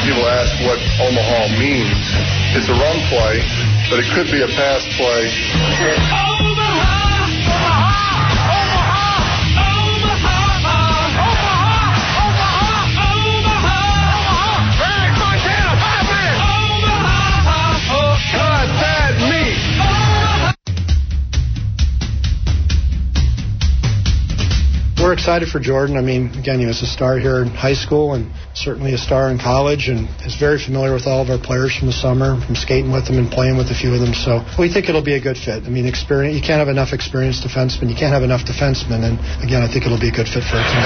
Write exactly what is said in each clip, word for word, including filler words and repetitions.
people ask what Omaha means. It's a run play, but it could be a pass play. Omaha! We're excited for Jordan. I mean, again, he was a star here in high school and certainly a star in college, and is very familiar with all of our players from the summer, from skating with them and playing with a few of them. So we think it'll be a good fit. I mean, experience, you can't have enough experienced defensemen. You can't have enough defensemen. And again, I think it'll be a good fit for our team.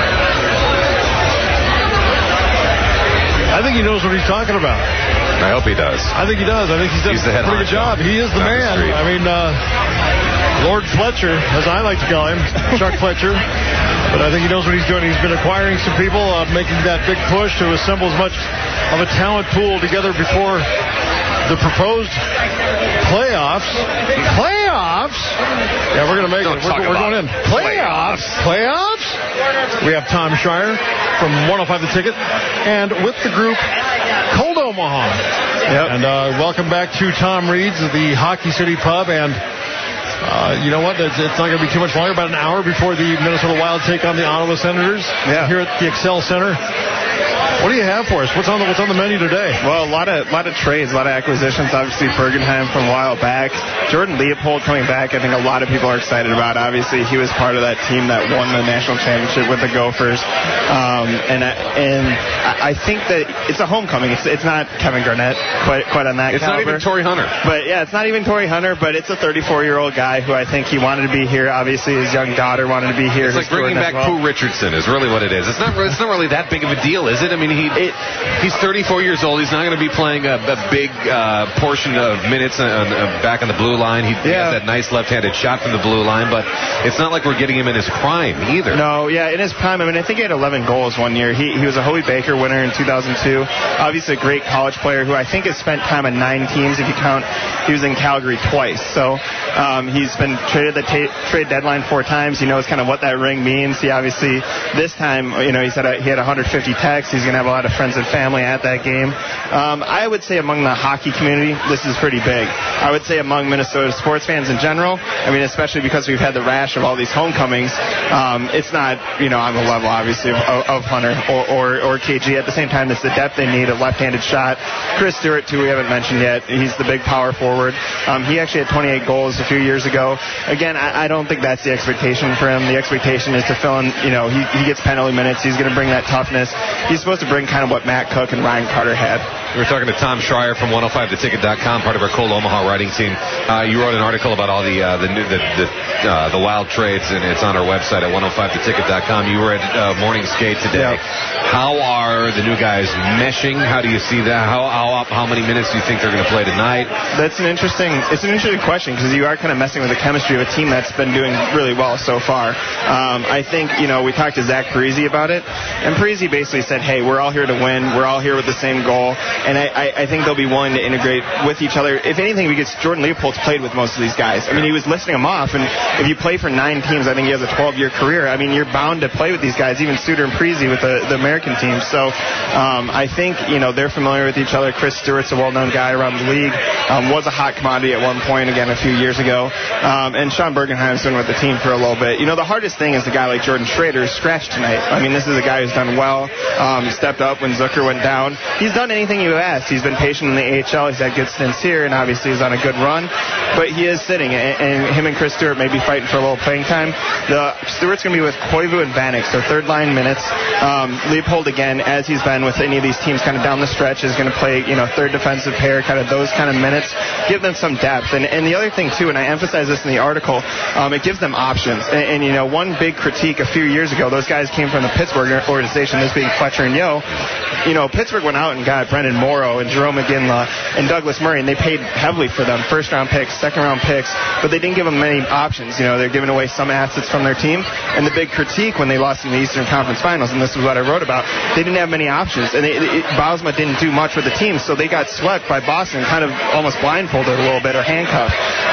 I think he knows what he's talking about. I hope he does. I think he does. I think he's done he's a pretty good job. He is the man. The I mean, uh, Lord Fletcher, as I like to call him, Chuck Fletcher. But I think he knows what he's doing. He's been acquiring some people, uh, making that big push to assemble as much of a talent pool together before the proposed playoffs. Playoffs? Yeah, we're going to make Don't it. We're, we're going in. Playoffs? Playoffs? We have Tom Schreier from one oh five The Ticket, and with the group, Cold Omaha. Yep. And uh, welcome back to Tom Reed's, the Hockey City Pub, and Uh, you know what? It's, it's not going to be too much longer. About an hour before the Minnesota Wild take on the Ottawa Senators yeah. here at the Xcel Center. What do you have for us? What's on the What's on the menu today? Well, a lot of lot of trades, a lot of acquisitions. Obviously, Bergenheim from a while back. Jordan Leopold coming back. I think a lot of people are excited about. Obviously, he was part of that team that won the national championship with the Gophers. Um, and I, and I think that it's a homecoming. It's it's not Kevin Garnett quite quite on that it's caliber. It's not even Torrey Hunter. But yeah, it's not even Torrey Hunter. But it's a thirty-four-year-old guy who I think he wanted to be here. Obviously, his young daughter wanted to be here. It's like bringing back well. Pooh Richardson is really what it is. It's not it's not really that big of a deal, is it? I mean, he. It, He's thirty-four years old. He's not going to be playing a, a big uh, portion of minutes on, uh, back on the blue line. He, yeah. he has that nice left-handed shot from the blue line, but it's not like we're getting him in his prime either. No, yeah, in his prime. I mean, I think he had eleven goals one year. He, he was a Hoey Baker winner in two thousand two. Obviously a great college player who I think has spent time on nine teams if you count. He was in Calgary twice. So um, he's been traded the ta- trade deadline four times. He knows kind of what that ring means. He obviously, this time, you know, he said he had one hundred fifty texts. He's going to have a lot of friends and family at that game. Um, I would say among the hockey community, this is pretty big. I would say among Minnesota sports fans in general, I mean, especially because we've had the rash of all these homecomings, um, it's not, you know, on the level, obviously, of, of Hunter or, or, or K G. At the same time, it's the depth they need, a left-handed shot. Chris Stewart, too, we haven't mentioned yet. He's the big power forward. Um, he actually had twenty-eight goals a few years ago. Again, I, I don't think that's the expectation for him. The expectation is to fill in, you know, he, he gets penalty minutes. He's going to bring that toughness. He's supposed to bring kind of what Matt Cook and Ryan Carter had. We were talking to Tom Schreier from one oh five the ticket dot com, part of our Cold Omaha writing team. Uh, you wrote an article about all the uh, the new the the, uh, the wild trades, and it's on our website at one oh five the ticket dot com. You were at uh, morning skate today. Yeah. How are the new guys meshing? How do you see that? How how how many minutes do you think they're going to play tonight? That's an interesting it's an interesting question because you are kind of messing with the chemistry of a team that's been doing really well so far. Um, I think you know we talked to Zach Parise about it, and Parise basically said, "Hey, we're all here to win. We're all here with the same goal." And I, I, I think they'll be willing to integrate with each other. If anything, because Jordan Leopold's played with most of these guys. I mean, he was listing them off, and if you play for nine teams, I think he has a twelve-year career. I mean, you're bound to play with these guys, even Suter and Parise with the, the American team. So um, I think, you know, they're familiar with each other. Chris Stewart's a well-known guy around the league, um, was a hot commodity at one point, again, a few years ago. Um, and Sean Bergenheim's been with the team for a little bit. You know, the hardest thing is a guy like Jordan Schrader scratched tonight. I mean, this is a guy who's done well, um, stepped up when Zucker went down. He's done anything you asked. He's been patient in the A H L. He's had good stints here, and obviously he's on a good run. But he is sitting, and, and him and Chris Stewart may be fighting for a little playing time. The Stewart's going to be with Koivu and Vanek, so third line minutes. Um, Leopold, again, as he's been with any of these teams kind of down the stretch, is going to play, you know, third defensive pair, kind of those kind of minutes. Give them some depth. And, and the other thing, too, and I emphasize this in the article, um, it gives them options. And, and, you know, one big critique a few years ago, those guys came from the Pittsburgh organization, this being Fletcher and Yo. You know, Pittsburgh went out and got Brendan Morrow and Jerome McGinley and Douglas Murray, and they paid heavily for them, first-round picks, second-round picks, but they didn't give them many options. You know, they're giving away some assets from their team, and the big critique when they lost in the Eastern Conference Finals, and this is what I wrote about, they didn't have many options, and they, it, Bosma didn't do much with the team, so they got swept by Boston, kind of almost blindfolded a little bit or handcuffed.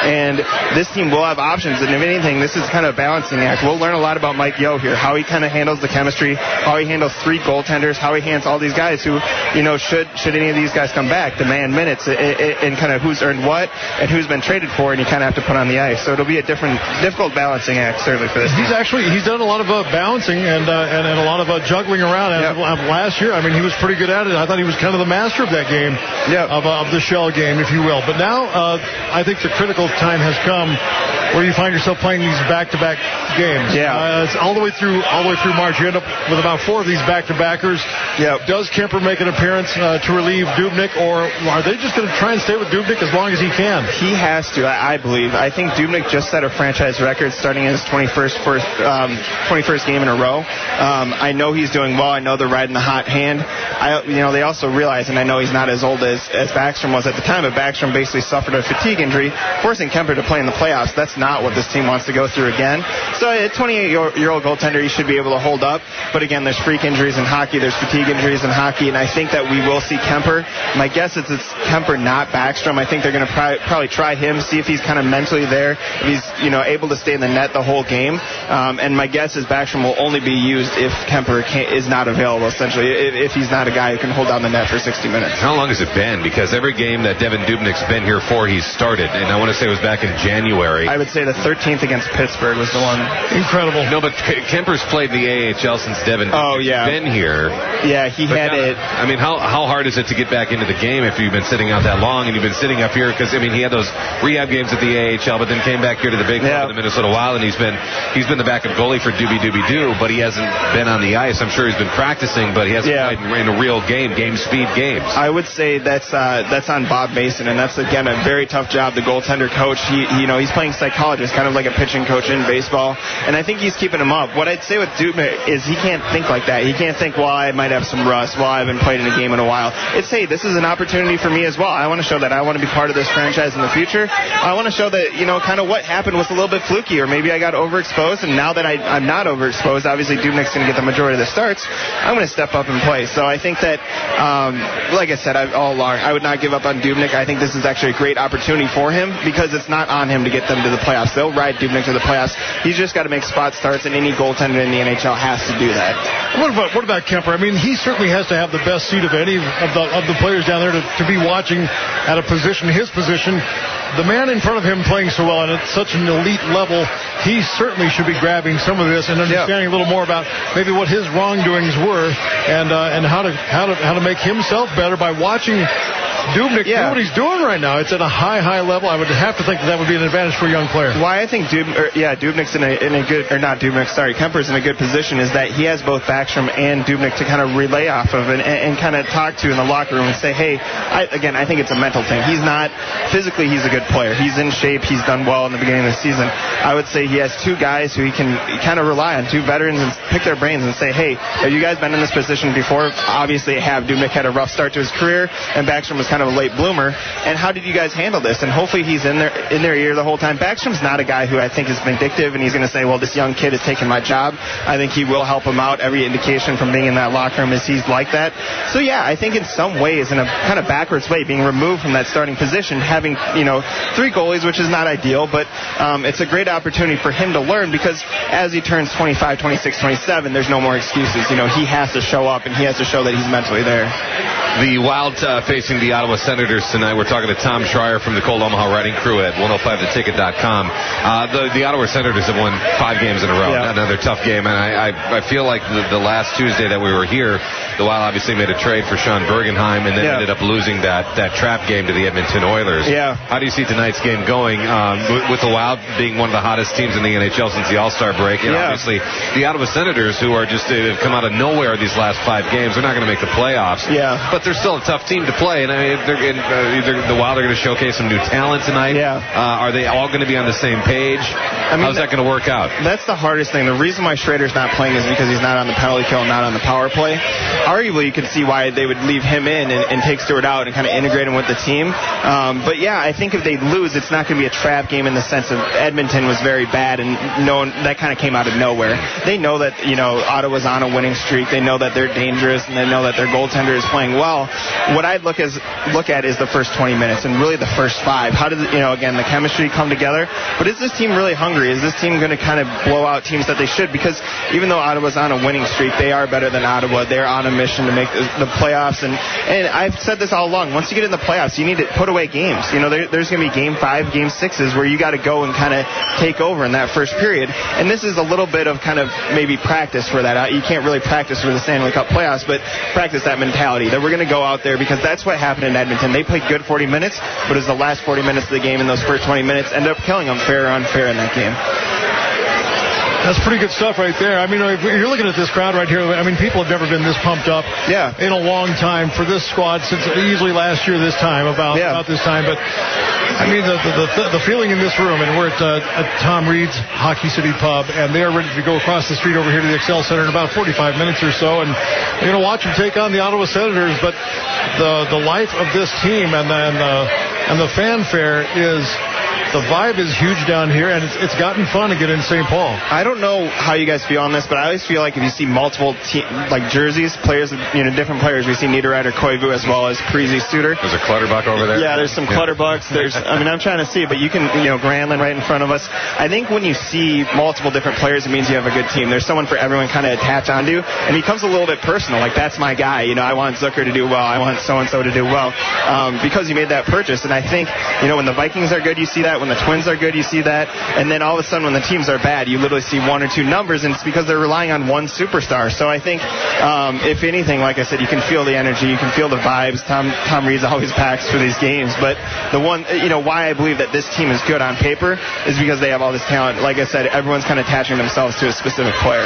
And this team will have options, and if anything, this is kind of a balancing act. We'll learn a lot about Mike Yeo here, how he kind of handles the chemistry, how he handles three goaltenders, how he handles all these guys who, you know, should should any of these guys come back, demand minutes, and kind of who's earned what and who's been traded for, and you kind of have to put on the ice. So it'll be a different, difficult balancing act, certainly, for this team. He's actually, he's done a lot of uh, balancing and, uh, and and a lot of uh, juggling around. Yep. Last year, I mean, he was pretty good at it. I thought he was kind of the master of that game, yep. of, uh, of the shell game, if you will. But now, uh, I think the critical time has come where you find yourself playing these back-to-back games. Yeah. Uh, it's all the way through, all the way through March. You end up with about four of these back-to-backers. Yep. Does Kemper make an appearance uh, to relieve Dubnyk, or are they just going to try and stay with Dubnyk as long as he can? He has to, I, I believe. I think Dubnyk just set a franchise record starting his twenty-first first, um, twenty-first game in a row. Um, I know he's doing well. I know they're riding the hot hand. I, you know, they also realize, and I know he's not as old as, as Backstrom was at the time, but Backstrom basically suffered a fatigue injury, forcing Kemper to play in the playoffs. That's not what this team wants to go through again. So a twenty-eight-year-old goaltender, he should be able to hold up. But again, there's freak injuries in hockey. There's fatigue injuries in hockey, and I think that we will see Kemper. My guess is it's Kemper, not Backstrom. I think they're going to pri- probably try him, see if he's kind of mentally there, if he's, you know, able to stay in the net the whole game. Um, and my guess is Backstrom will only be used if Kemper can't, is not available, essentially, if, if he's not a guy who can hold down the net for sixty minutes. How long has it been? Because every game that Devan Dubnyk's been here for, he's started, and I want to say it was back in January. I would say the thirteenth against Pittsburgh was the one. Incredible. No, but K- Kemper's played the A H L since Devan oh, yeah. been here. Yeah, he but had now, it. I mean, how how hard is it to get back into the game if you've been sitting out that long and you've been sitting up here? Because, I mean, he had those rehab games at the A H L, but then came back here to the big club yeah. in the Minnesota Wild, and he's been he's been the backup goalie for Doobie Doobie Doo, but he hasn't been on the ice. I'm sure he's been practicing, but he hasn't yeah. played in a real game, game speed games. I would say that's uh, that's on Bob Mason, and that's, again, a very tough job. The goaltender coach, he, he you know, he's playing psychologist, kind of like a pitching coach in baseball, and I think he's keeping him up. What I'd say with Dubnyk is he can't think like that. He can't think, well, I might have some rust, well, I haven't played in a game in a while. It's, hey, this is an opportunity for me as well. I want to show that I want to be part of this franchise in the future. I want to show that, you know, kind of what happened was a little bit fluky, or maybe I got overexposed, and now that I, I'm not overexposed, obviously Dubnyk's going to get the majority of the starts, I'm going to step up and play. So I think that, um, like I said I've, all along, I would not give up on Dubnyk. I think this is actually a great opportunity for him, because it's not on him to get them to the playoffs. They'll ride Dubnyk to the playoffs. He's just got to make spot starts, and any goaltender in the N H L has to do that. What about what about Kemper? I mean, he certainly has to have the best seat of any of the of the players down there to, to be watching at a position, his position. The man in front of him playing so well and at such an elite level, he certainly should be grabbing some of this and understanding yeah. a little more about maybe what his wrongdoings were, and uh, and how to how to how to make himself better by watching Dubnyk yeah. do what he's doing right now. It's at a high, high level. I would have to think that, that would be an advantage for a young player. Why I think Dub, or, yeah, Dubnyk's in a, in a good, or not Dubnyk, sorry, Kemper's in a good position is that he has both Backstrom and Dubnyk to kind of relay off of and, and, and kind of talk to in the locker room and say, hey, I, again, I think it's a mental thing. He's not, physically he's a good player. He's in shape. He's done well in the beginning of the season. I would say he has two guys who he can kind of rely on, two veterans, and pick their brains and say, hey, have you guys been in this position before? Obviously, have. Dubnyk had a rough start to his career, and Backstrom was kind of a late bloomer. And how did you guys handle this? And hopefully he's in their in their ear the whole time. Backstrom's not a guy who I think is vindictive, and he's going to say, well, this young kid is taking my job. I think he will help him out. Every indication from being in that locker room is he's like that. So, yeah, I think in some ways, in a kind of backwards way, being removed from that starting position, having, you know, three goalies, which is not ideal, but um, it's a great opportunity for him to learn, because as he turns twenty-five, twenty-six, twenty-seven, there's no more excuses. You know, he has to show up, and he has to show that he's mentally there. The Wild uh, facing the Ottawa Senators tonight. We're talking to Tom Schreier from the Cold Omaha Writing Crew at one oh five the ticket dot com. Uh, the, the Ottawa Senators have won five games in a row. Yeah. Another tough game. And I, I, I feel like the, the last Tuesday that we were here, the Wild obviously made a trade for Sean Bergenheim and then yeah. ended up losing that, that trap game to the Edmonton Oilers. Yeah. How do you see tonight's game going um, with, with the Wild being one of the hottest teams in the N H L since the All-Star break? And yeah. obviously the Ottawa Senators, who are just uh, have come out of nowhere these last five games, they're not going to make the playoffs. Yeah. But they're still a tough team to play. And I mean, they're, uh, either the Wild are going to showcase some new talent tonight. Yeah. Uh, are they all going to be on the same page? I mean, how's that, that going to work out? That's the hardest thing. The reason why Schrader's not playing is because he's not on the penalty kill, not on the power play. Arguably, you could see why they would leave him in and, and take Stewart out and kind of integrate him with the team. Um, but yeah, I think if they lose, it's not going to be a trap game in the sense of Edmonton was very bad and no one, that kind of came out of nowhere. They know that, you know, Ottawa's on a winning streak. They know that they're dangerous and they know that their goaltender is playing well. well, what I'd look as look at is the first twenty minutes and really the first five. How does it, you know, again, the chemistry come together? But is this team really hungry? Is this team going to kind of blow out teams that they should? Because even though Ottawa's on a winning streak, they are better than Ottawa. They're on a mission to make the, the playoffs. And, and I've said this all along. Once you get in the playoffs, you need to put away games. You know, there, there's going to be game five, game sixes where you got to go and kind of take over in that first period. And this is a little bit of kind of maybe practice for that. You can't really practice for the Stanley Cup playoffs, but practice that mentality that we're going to go out there, because that's what happened in Edmonton. They played good forty minutes, but it was the last forty minutes of the game, and those first twenty minutes ended up killing them, fair or unfair, in that game. That's pretty good stuff right there. I mean, if you're looking at this crowd right here, I mean, people have never been this pumped up yeah. in a long time for this squad since easily last year this time, about, yeah. about this time. But, I mean, the the, the, the feeling in this room, and we're at, uh, at Tom Reed's Hockey City Pub, and they are ready to go across the street over here to the Xcel Center in about forty-five minutes or so, and you're going to watch them take on the Ottawa Senators. But the, the life of this team and then uh, and the fanfare is... The vibe is huge down here, and it's, it's gotten fun to get in Saint Paul. I don't know how you guys feel on this, but I always feel like if you see multiple te- like jerseys, players, you know, different players. We see Niederreiter, Koivu, as well as Parise, Suter. There's a Clutterbuck over there. Yeah, there's some yeah. Clutterbucks. There's, I mean, I'm trying to see, but you can, you know, Granlund right in front of us. I think when you see multiple different players, it means you have a good team. There's someone for everyone kind of attach onto, and he becomes a little bit personal. Like, that's my guy. You know, I want Zucker to do well. I want so-and-so to do well, um, because you made that purchase. And I think, you know, when the Vikings are good, you see that. When the Twins are good, you see that. And then all of a sudden when the teams are bad, you literally see one or two numbers, and it's because they're relying on one superstar. So I think, um, if anything, like I said, you can feel the energy, you can feel the vibes. Tom Tom Reed's always packs for these games, but the one, you know, why I believe that this team is good on paper is because they have all this talent. Like I said, everyone's kind of attaching themselves to a specific player.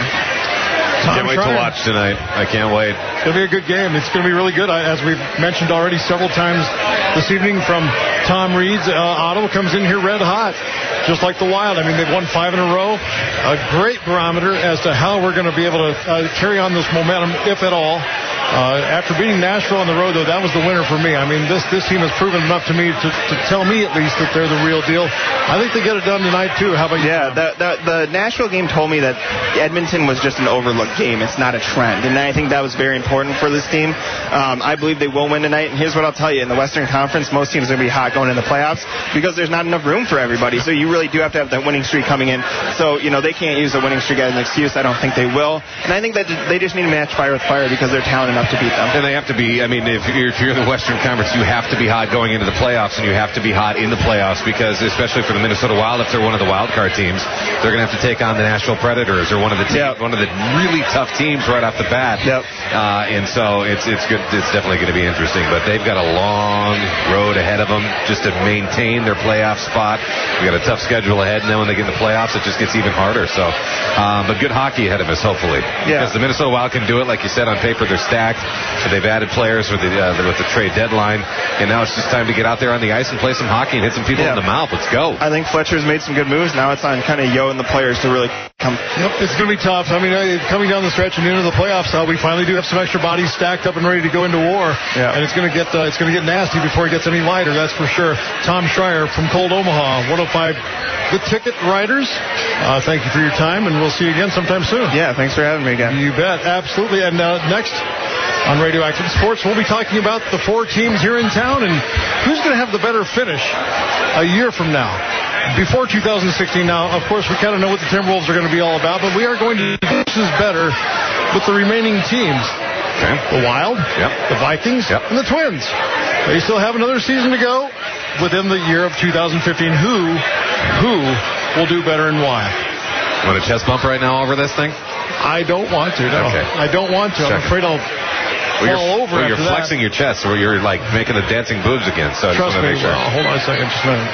Tom can't wait Schreier. to watch tonight. I can't wait. It's going to be a good game. It's going to be really good. As we've mentioned already several times this evening from Tom Reed's, uh, Ottawa comes in here red hot, just like the Wild. I mean, they've won five in a row. A great barometer as to how we're going to be able to uh, carry on this momentum, if at all. Uh, after beating Nashville on the road, though, that was the winner for me. I mean, this this team has proven enough to me to, to tell me, at least, that they're the real deal. I think they get it done tonight, too. How about you? Yeah, the, the, the Nashville game told me that Edmonton was just an overlooked game. It's not a trend. And I think that was very important for this team. Um, I believe they will win tonight. And here's what I'll tell you. In the Western Conference, most teams are going to be hot going in the playoffs because there's not enough room for everybody. So you really do have to have that winning streak coming in. So, you know, they can't use a winning streak as an excuse. I don't think they will. And I think that they just need to match fire with fire because they're talented enough to beat them. And they have to be, I mean, if you're, if you're in the Western Conference, you have to be hot going into the playoffs, and you have to be hot in the playoffs because, especially for the Minnesota Wild, if they're one of the wild card teams, they're going to have to take on the Nashville Predators or one of the te- yep. one of the really tough teams right off the bat. Yep. Uh, and so it's it's good. It's definitely going to be interesting. But they've got a long road ahead of them just to maintain their playoff spot. We got a tough schedule ahead, and then when they get in the playoffs, it just gets even harder. So, um, but good hockey ahead of us, hopefully. Yeah. Because the Minnesota Wild can do it, like you said, on paper they're stacked. They've added players with the, uh, with the trade deadline, and now it's just time to get out there on the ice and play some hockey and hit some people yeah. in the mouth. Let's go. I think Fletcher's made some good moves. Now it's on kind of Yo and the players to really come. Yep, it's going to be tough. I mean, coming down the stretch and into the playoffs, uh, we finally do have some extra bodies stacked up and ready to go into war. Yeah. And it's going to get uh, it's going to get nasty before it gets any lighter. That's for sure. Tom Schreier from Cold Omaha, one oh five The Ticket Riders. Uh, thank you for your time, and we'll see you again sometime soon. Yeah, thanks for having me again. You bet, absolutely. And uh, next on Radioactive Sports, we'll be talking about the four teams here in town and who's going to have the better finish a year from now. Before two thousand sixteen, now, of course, we kind of know what the Timberwolves are going to be all about, but we are going to do this is better with the remaining teams. Okay. The Wild, yep. the Vikings, yep. and the Twins. They still have another season to go within the year of two thousand fifteen. Who, who will do better and why? You want a chest bump right now over this thing? I don't want to, no. Okay. I don't want to. I'm afraid I'll well, fall you're, over well, you're after flexing that. your chest, or you're like making the dancing boobs again. So I just Trust want to me. make sure. Well, hold on a second. Just a minute.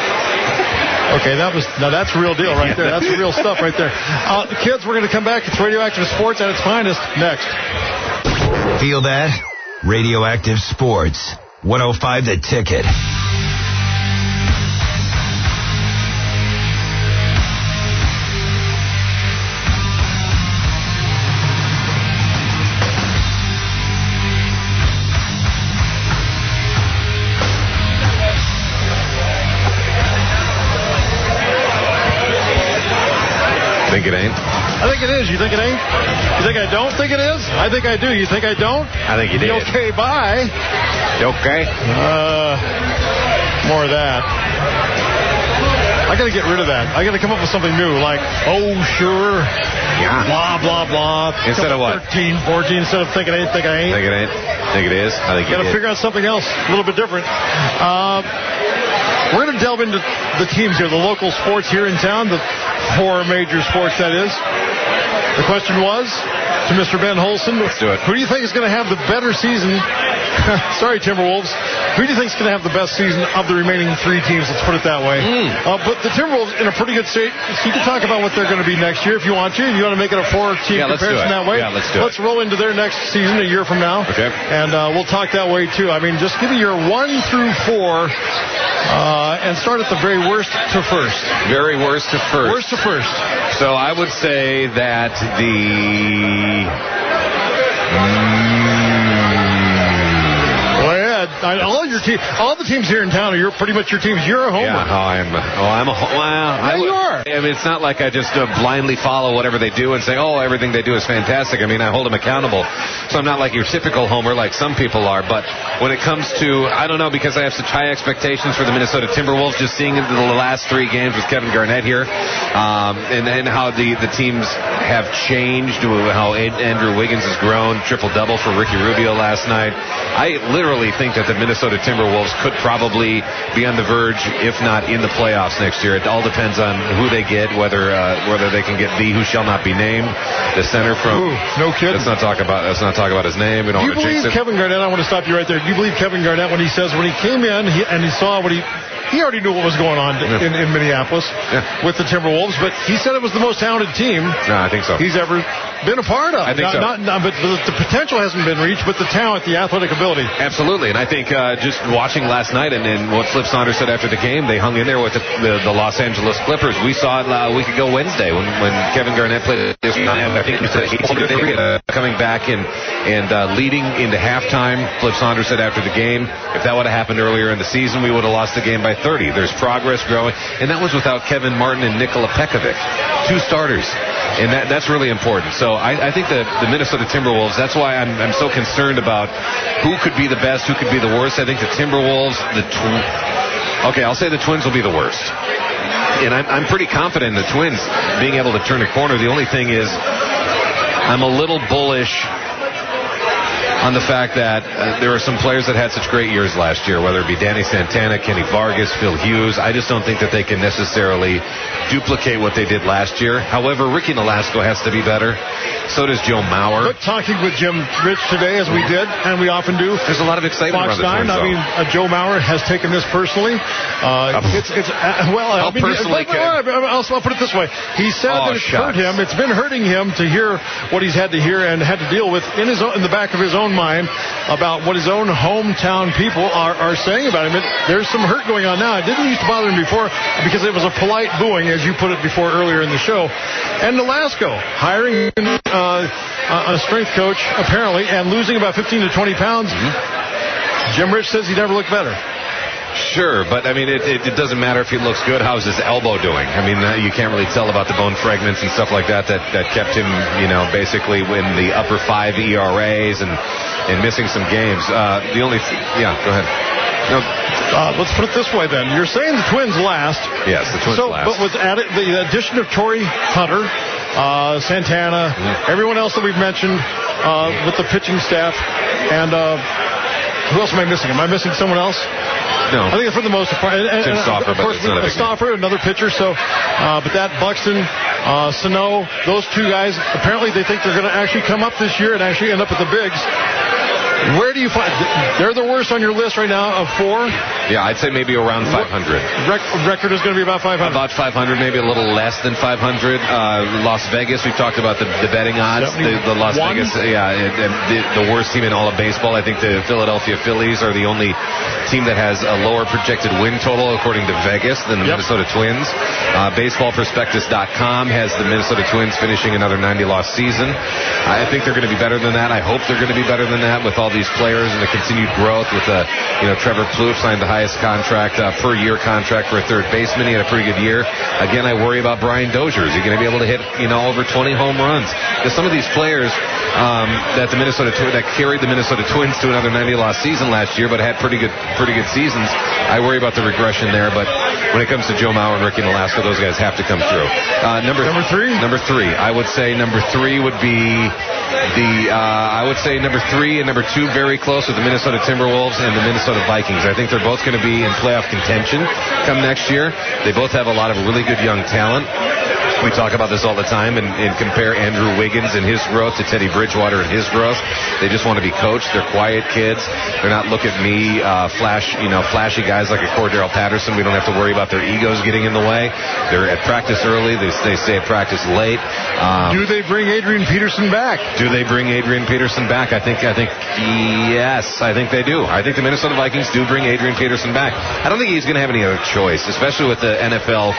Okay, that was now that's the real deal right there. That's the real stuff right there. Uh, kids, we're going to come back. It's Radioactive Sports at its finest next. Feel that? Radioactive Sports. one oh five The Ticket. Think it ain't? I think it is. You think it ain't? You think I don't think it is? I think I do. You think I don't? I think you did. Okay, bye. You okay? Uh, more of that. I got to get rid of that. I got to come up with something new, like, oh, sure. Yeah. Blah, blah, blah. Instead of what? thirteen, fourteen, instead of think it ain't, think I ain't. Think it ain't? Think it is? I think you Got to did. figure out something else, a little bit different. Uh, we're going to delve into the teams here, the local sports here in town, the four major sports, that is. The question was, to Mister Ben Holson, let's do it. Who do you think is going to have the better season? Sorry, Timberwolves. Who do you think is going to have the best season of the remaining three teams? Let's put it that way. Mm. Uh, but the Timberwolves in a pretty good state. So you can talk about what they're going to be next year if you want to. If you want to make it a four-team yeah, comparison that way, yeah, let's do let's it. roll into their next season a year from now. Okay. And uh, we'll talk that way too. I mean, just give me your one through four, uh, and start at the very worst to first. Very worst to first. Worst to first. So I would say that the. Mm, I, all your team, all the teams here in town are your, pretty much your teams. You're a homer. Yeah, oh, I'm. Oh, I'm a. Well, yeah, I, you are. I mean, it's not like I just uh, blindly follow whatever they do and say, oh, everything they do is fantastic. I mean, I hold them accountable. So I'm not like your typical homer, like some people are. But when it comes to, I don't know, because I have such high expectations for the Minnesota Timberwolves. Just seeing the last three games with Kevin Garnett here, um, and and how the the teams have changed, how Andrew Wiggins has grown, triple double for Ricky Rubio last night. I literally think that the Minnesota Timberwolves could probably be on the verge, if not in the playoffs next year. It all depends on who they get, whether uh, whether they can get the who shall not be named, the center from. Ooh, no kidding. Let's not talk about. Let's not talk about his name. We don't Do you want to jinx believe it. Kevin Garnett? I want to stop you right there. Do you believe Kevin Garnett when he says when he came in he, and he saw what he. He already knew what was going on yeah. in, in Minneapolis yeah. with the Timberwolves, but he said it was the most talented team no, I think so. he's ever been a part of. I think not, so. Not, not, but the, the potential hasn't been reached, but the talent, the athletic ability. Absolutely, and I think uh, just watching last night and, and what Flip Saunders said after the game, they hung in there with the, the, the Los Angeles Clippers. We saw it uh, a week ago Wednesday when, when Kevin Garnett played this night. I think he said he uh, coming back and, and uh, leading into halftime. Flip Saunders said after the game, if that would have happened earlier in the season, we would have lost the game by thirty. There's progress growing, and that was without Kevin Martin and Nikola Pekovic, two starters, and that, that's really important. So I, I think that the Minnesota Timberwolves, that's why I'm, I'm so concerned about who could be the best, who could be the worst. I think the Timberwolves, the tw- okay, I'll say the Twins will be the worst, and I'm, I'm pretty confident in the Twins being able to turn a corner. The only thing is I'm a little bullish on the fact that uh, there are some players that had such great years last year, whether it be Danny Santana, Kenny Vargas, Phil Hughes. I just don't think that they can necessarily duplicate what they did last year. However, Ricky Nolasco has to be better. So does Joe Mauer. But talking with Jim Rich today, as we did, and we often do. There's a lot of excitement Fox around the Twins, I mean, uh, Joe Mauer has taken this personally. Uh, uh, it's, it's, uh, well, I How mean, personally but, but, but, I'll, I'll put it this way. He said oh, that it's shucks. hurt him. It's been hurting him to hear what he's had to hear and had to deal with in his own, in the back of his own mind about what his own hometown people are, are saying about him. It, there's some hurt going on now. It didn't used to bother him before because it was a polite booing, as you put it before earlier in the show. And Nolasco hiring uh, a strength coach, apparently, and losing about fifteen to twenty pounds. Mm-hmm. Jim Rich says he never looked better. Sure, but I mean, it, it, it doesn't matter if he looks good. How's his elbow doing? I mean, uh, you can't really tell about the bone fragments and stuff like that that, that kept him, you know, basically in the upper five E R As and, and missing some games. Uh, the only, th- yeah, go ahead. No. Uh, let's put it this way then. You're saying the Twins last. Yes, the Twins so, last. But with added, the addition of Torrey Hunter, uh, Santana, mm-hmm. everyone else that we've mentioned uh, with the pitching staff, and uh, who else am I missing? Am I missing someone else? No. I think for the most part. And, Tim and, Stauffer, of course, but it's not a big Stauffer, another pitcher. So, uh, but that Buxton, uh, Sano, those two guys, apparently they think they're going to actually come up this year and actually end up at the bigs. Where do you find they're the worst on your list right now of four? Yeah, I'd say maybe around five hundred. Rec- record is going to be about five hundred. About five hundred, maybe a little less than five hundred. Uh, Las Vegas, we've talked about the, the betting odds. The, the Las Vegas, yeah, it, it, the, the worst team in all of baseball. I think the Philadelphia Phillies are the only team that has a lower projected win total according to Vegas than the yep. Minnesota Twins. Uh, baseball prospectus dot com has the Minnesota Twins finishing another ninety-loss season. I think they're going to be better than that. I hope they're going to be better than that with all all these players and the continued growth with, uh, you know, Trevor Plouffe signed the highest contract, uh, per year contract for a third baseman. He had a pretty good year. Again, I worry about Brian Dozier. Is he going to be able to hit, you know, over twenty home runs? Because some of these players um, that the Minnesota Twi- that carried the Minnesota Twins to another ninety-loss season last year, but had pretty good, pretty good seasons. I worry about the regression there. But when it comes to Joe Mauer and Ricky Nolasco, those guys have to come through. Uh, number number three. Number three. I would say number three would be the. Uh, I would say number three and number two very close with the Minnesota Timberwolves and the Minnesota Vikings. I think they're both going to be in playoff contention come next year. They both have a lot of really good young talent. We talk about this all the time and, and compare Andrew Wiggins and his growth to Teddy Bridgewater and his growth. They just want to be coached. They're quiet kids. They're not look at me, uh, flash, you know, flashy guys like a Cordero Patterson. We don't have to worry about their egos getting in the way. They're at practice early. They, they stay at practice late. Um, do they bring Adrian Peterson back? Do they bring Adrian Peterson back? I think, I think, yes, I think they do. I think the Minnesota Vikings do bring Adrian Peterson back. I don't think he's going to have any other choice, especially with the N F L,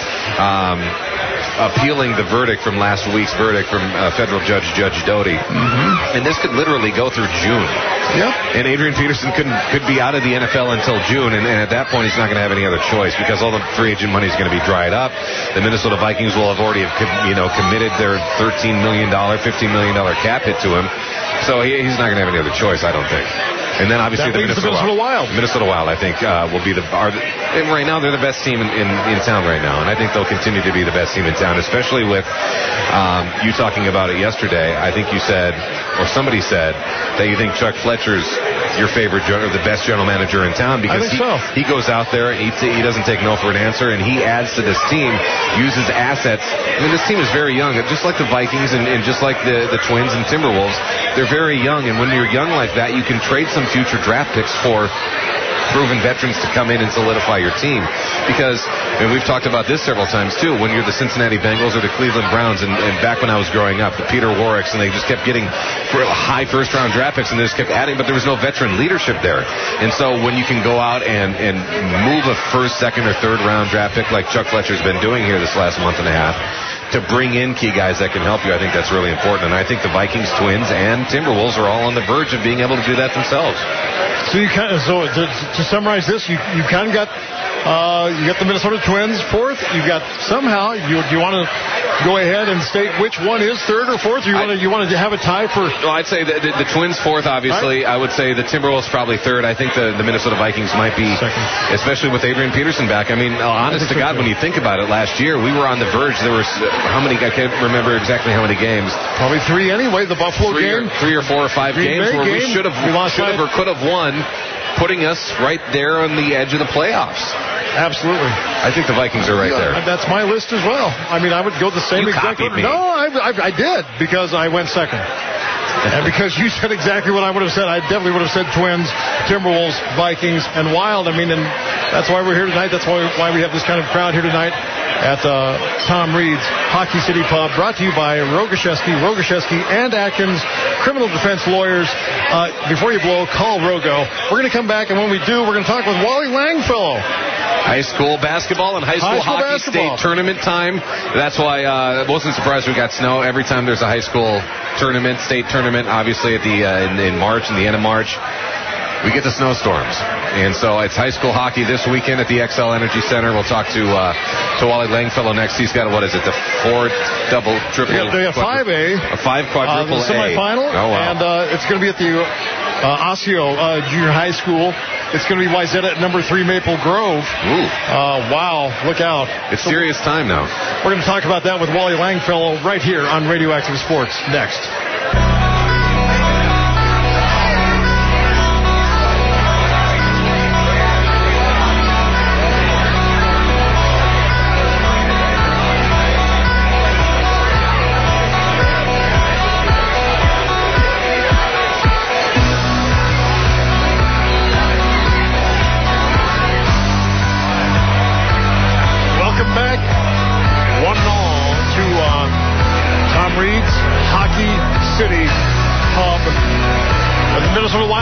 um, appealing the verdict from last week's verdict from uh, federal judge Judge Doty. Mm-hmm. And this could literally go through June. Yep. And Adrian Peterson could could be out of the N F L until June, and, and at that point he's not going to have any other choice because all the free agent money is going to be dried up. The Minnesota Vikings will have already have, you know committed their thirteen million dollars, fifteen million dollars cap hit to him. So he, he's not going to have any other choice, I don't think. And then obviously that the Minnesota, the Minnesota Wild. Wild. Minnesota Wild, I think, uh, will be the. Are the and right now, they're the best team in, in, in town right now, and I think they'll continue to be the best team in town, especially with um, you talking about it yesterday. I think you said, or somebody said, that you think Chuck Fletcher's your favorite, or the best general manager in town because I think he, so. he goes out there and he, t- he doesn't take no for an answer, and he adds to this team, uses assets. I mean, this team is very young, just like the Vikings and, and just like the, the Twins and Timberwolves. They're very young, and when you're young like that, you can trade some future draft picks for proven veterans to come in and solidify your team. Because, and we've talked about this several times too, when you're the Cincinnati Bengals or the Cleveland Browns, and, and back when I was growing up, the Peter Warwicks, and they just kept getting high first round draft picks and they just kept adding, but there was no veteran leadership there. And so when you can go out and, and move a first, second, or third round draft pick like Chuck Fletcher's been doing here this last month and a half, to bring in key guys that can help you, I think that's really important. And I think the Vikings, Twins, and Timberwolves are all on the verge of being able to do that themselves. So you kind of, so to, to summarize this, you you kind of got uh, you got the Minnesota Twins fourth. You got somehow you you want to go ahead and state which one is third or fourth. Or you want to you want to have a tie for? Well, I'd say the, the, the Twins fourth, obviously. Right. I would say the Timberwolves probably third. I think the, the Minnesota Vikings might be second, especially with Adrian Peterson back. I mean, honest to God, when you think about it, last year we were on the verge. There was how many? I can't remember exactly how many games. Probably three anyway. The Buffalo three game, or, three or four or five Green games Bay where game. we should have should have or could have won, putting us right there on the edge of the playoffs. Absolutely. I think the Vikings are right yeah, there. That's my list as well. I mean, I would go the same you exact copied order. me. No, I, I, I did because I went second. And because you said exactly what I would have said, I definitely would have said Twins, Timberwolves, Vikings, and Wild. I mean, and that's why we're here tonight. That's why why we have this kind of crowd here tonight at uh, Tom Reed's Hockey City Pub, brought to you by Rogaszewski, Rogaszewski, and Atkins, criminal defense lawyers. Uh, before you blow, call Rogo. We're going to come back, and when we do, we're going to talk with Wally Langfellow. High school basketball and high school, high school hockey basketball. state tournament time. That's why uh, I wasn't surprised we got snow. Every time there's a high school tournament, state tournament, obviously at the uh, in, in March, in the end of March, we get the snowstorms. And so it's high school hockey this weekend at the X L Energy Center. We'll talk to uh, to Wally Langfellow next. He's got, what is it, the four double, triple? They have five A. A five quadruple uh, the semifinal. A. Oh, wow. And uh, it's going to be at the uh, Osseo uh, Junior High School. It's going to be Wayzata at number three Maple Grove. Ooh. Uh, wow, look out. It's so serious time now. We're going to talk about that with Wally Langfellow right here on Radioactive Sports next.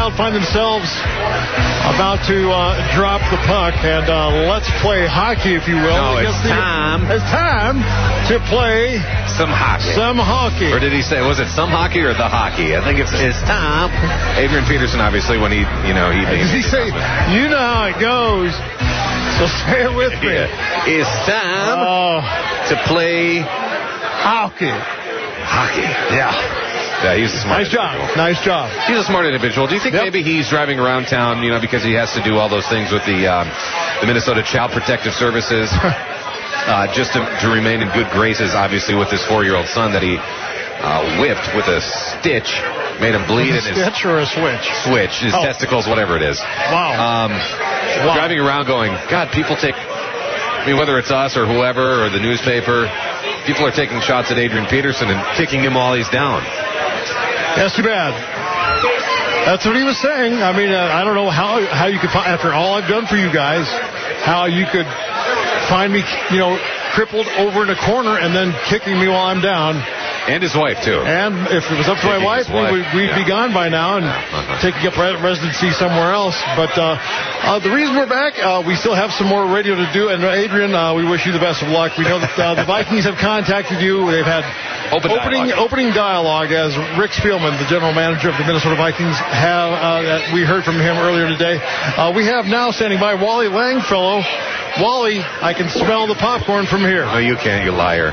Wild find themselves about to uh, drop the puck, and uh, let's play hockey, if you will. No, it's the, time. It's time to play some hockey. Some hockey. Or did he say, was it some hockey or the hockey? I think it's it's time. Adrian Peterson, obviously, when he, you know, he... Does he say, you know how it goes, so say it with me. Yeah. It's time uh, to play... hockey. Hockey. Yeah. Yeah, he's a smart Nice job. individual. Nice job. He's a smart individual. Do you think Yep. maybe he's driving around town, you know, because he has to do all those things with the um, the Minnesota Child Protective Services, uh, just to, to remain in good graces, obviously, with his four-year-old son that he uh, whipped with a stitch, made him bleed A in his stitch or a switch? switch, his Oh. testicles, whatever it is. Wow. Um, Wow. Driving around going, God, people take, I mean, whether it's us or whoever or the newspaper, people are taking shots at Adrian Peterson and kicking him while he's down. That's too bad. That's what he was saying. I mean, uh, I don't know how how you could find, after all I've done for you guys, how you could find me, you know, crippled over in a corner and then kicking me while I'm down. And his wife, too. And if it was up to my Kicking wife, his wife, we would, we'd yeah. be gone by now and Uh-huh. taking up re- residency somewhere else. But uh, uh, the reason we're back, uh, we still have some more radio to do. And uh, Adrian, uh, we wish you the best of luck. We know that uh, the Vikings have contacted you. They've had Open opening dialogue. opening dialogue as Rick Spielman, the general manager of the Minnesota Vikings, have uh, that we heard from him earlier today. Uh, we have now standing by Wally Langfellow. Wally, I can smell the popcorn from here. No, you can't, you liar.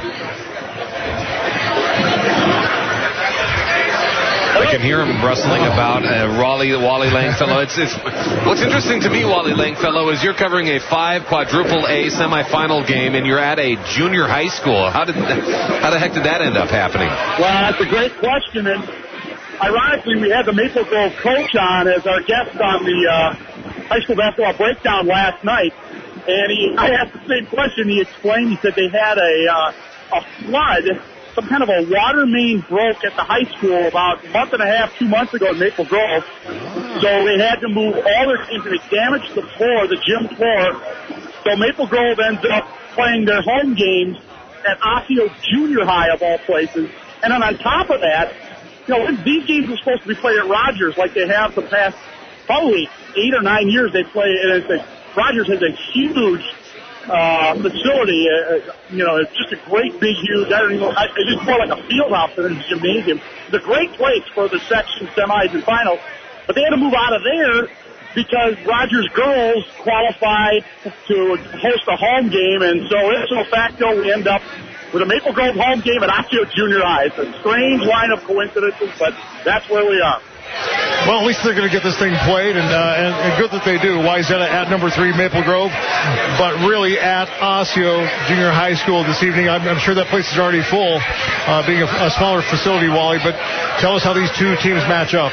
I can hear him rustling about uh, Raleigh, Wally Langfellow. It's, it's, what's interesting to me, Wally Langfellow, is you're covering a five quadruple A semifinal game, and you're at a junior high school. How did how the heck did that end up happening? Well, that's a great question, and ironically, we had the Maple Grove coach on as our guest on the uh, high school basketball breakdown last night, and he, I asked the same question. He explained, he said they had a uh, a flood. Some kind of a water main broke at the high school about a month and a half, two months ago in Maple Grove. So they had to move all their teams, and it damaged the floor, the gym floor. So Maple Grove ends up playing their home games at Osseo Junior High, of all places. And then on top of that, you know, these games were supposed to be played at Rogers like they have the past probably eight or nine years. They play, and it's a, Rogers has a huge Uh, facility, uh, you know, it's just a great big, huge, I don't even know, it's more like a field house than a gymnasium. It's a great place for the section semis and finals, but they had to move out of there because Rogers girls qualified to host a home game, and so ipso facto we end up with a Maple Grove home game at Osseo Junior High. It's a strange line of coincidences, but that's where we are. Well, at least they're going to get this thing played, and, uh, and, and good that they do. Wayzata at number three, Maple Grove, but really at Osseo Junior High School this evening. I'm, I'm sure that place is already full, uh, being a, a smaller facility, Wally, but tell us how these two teams match up.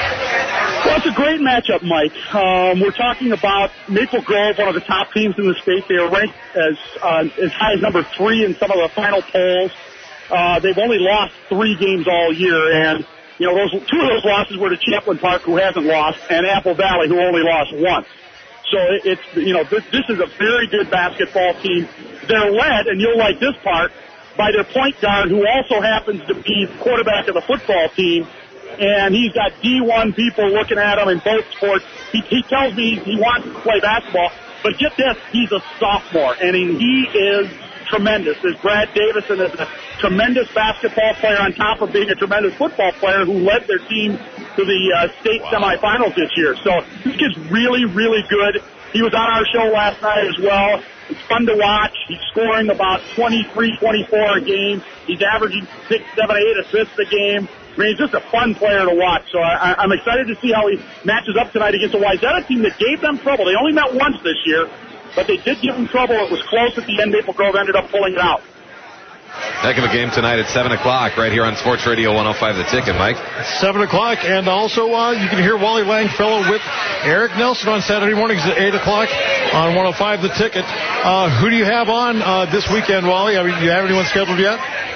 Well, it's a great matchup, Mike. Um, we're talking about Maple Grove, one of the top teams in the state. They are ranked as uh, as high as number three in some of the final polls. Uh, they've only lost three games all year, and you know, those two of those losses were to Champlin Park, who hasn't lost, and Apple Valley, who only lost once. So it, it's, you know, this, this is a very good basketball team. They're led, and you'll like this part, by their point guard, who also happens to be the quarterback of the football team. And he's got D one people looking at him in both sports. He, he tells me he wants to play basketball, but get this, he's a sophomore, and he, he is tremendous. There's Brad Davison is a tremendous basketball player on top of being a tremendous football player who led their team to the uh, state wow. semifinals this year. So this kid's really, really good. He was on our show last night as well. It's fun to watch. He's scoring about twenty-three, twenty-four a game. He's averaging six, seven, eight assists a game. I mean, he's just a fun player to watch. So I, I'm excited to see how he matches up tonight against a Wayzata team that gave them trouble. They only met once this year, but they did give them trouble. It was close at the end. Maple Grove ended up pulling it out. Heck of a game tonight at seven o'clock right here on Sports Radio one oh five The Ticket, Mike. seven o'clock, and also uh, you can hear Wally Langfellow with Eric Nelson on Saturday mornings at eight o'clock on one oh five The Ticket. Uh, who do you have on uh, this weekend, Wally? I mean, do you have anyone scheduled yet?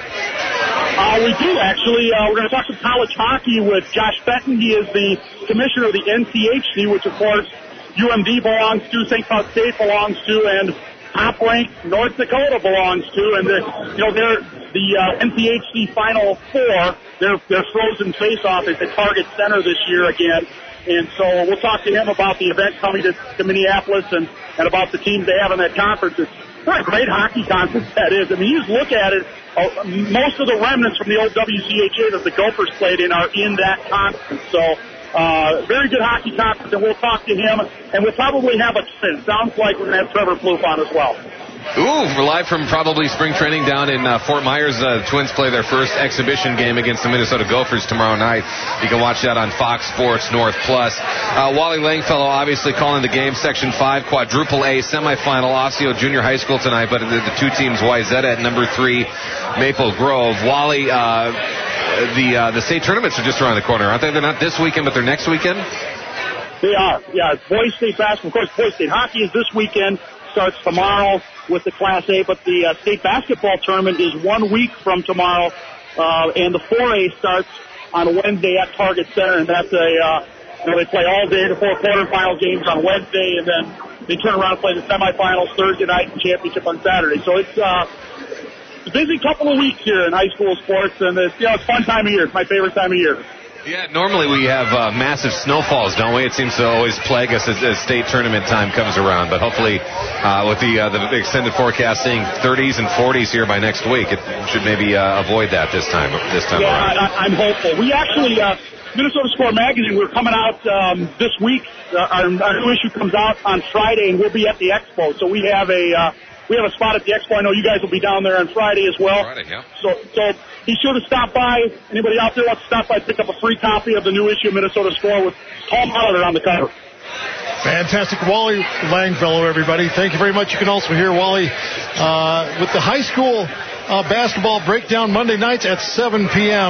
Uh, we do, actually. Uh, we're going to talk some college hockey with Josh Fenton. He is the commissioner of the N C H C, which, of course, U M D belongs to, Saint Cloud State belongs to, and top-ranked North Dakota belongs to. And, the, you know, they're the uh, N C H C Final Four. Their, their frozen face-off is at Target Center this year again. And so we'll talk to him about the event coming to, to Minneapolis and, and about the teams they have in that conference. It's what a great hockey conference that is. I mean, you just look at it, uh, most of the remnants from the old W C H A that the Gophers played in are in that conference. So uh, very good hockey conference, and we'll talk to him, and we'll probably have a it sounds like we're going to have Trevor Plouffe on as well. Ooh, we're live from probably spring training down in uh, Fort Myers. Uh, the Twins play their first exhibition game against the Minnesota Gophers tomorrow night. You can watch that on Fox Sports North Plus. Uh, Wally Langfellow obviously calling the game. Section five, quadruple A semifinal, Osseo Junior High School tonight, but the, the two teams, Wayzata at number three, Maple Grove. Wally, uh, the uh, the state tournaments are just around the corner, aren't they? They're not this weekend, but they're next weekend? They are, yeah. Boys State basketball, of course, Boys State hockey is this weekend, starts tomorrow with the Class A, but the uh, state basketball tournament is one week from tomorrow, uh, and the four A starts on Wednesday at Target Center, and that's a, uh, you know, they play all day, the four quarterfinal games on Wednesday, and then they turn around and play the semifinals Thursday night and championship on Saturday. So it's uh, a busy couple of weeks here in high school sports, and it's, you know, it's a fun time of year. It's my favorite time of year. Yeah, normally we have uh, massive snowfalls, don't we? It seems to always plague us as, as state tournament time comes around. But hopefully, uh, with the uh, the extended forecast seeing thirties and forties here by next week, it should maybe uh, avoid that this time. This time yeah, around. I, I'm hopeful. We actually, uh, Minnesota Score Magazine, we're coming out um, this week. Uh, our, our new issue comes out on Friday, and we'll be at the Expo. So we have a uh, we have a spot at the Expo. I know you guys will be down there on Friday as well. Friday, yeah. So so. Be sure to stop by. Anybody out there wants to stop by, pick up a free copy of the new issue of Minnesota Score with Tom Hollander on the cover. Fantastic. Wally Langfellow, everybody. Thank you very much. You can also hear Wally uh, with the high school uh, basketball breakdown Monday nights at seven p.m.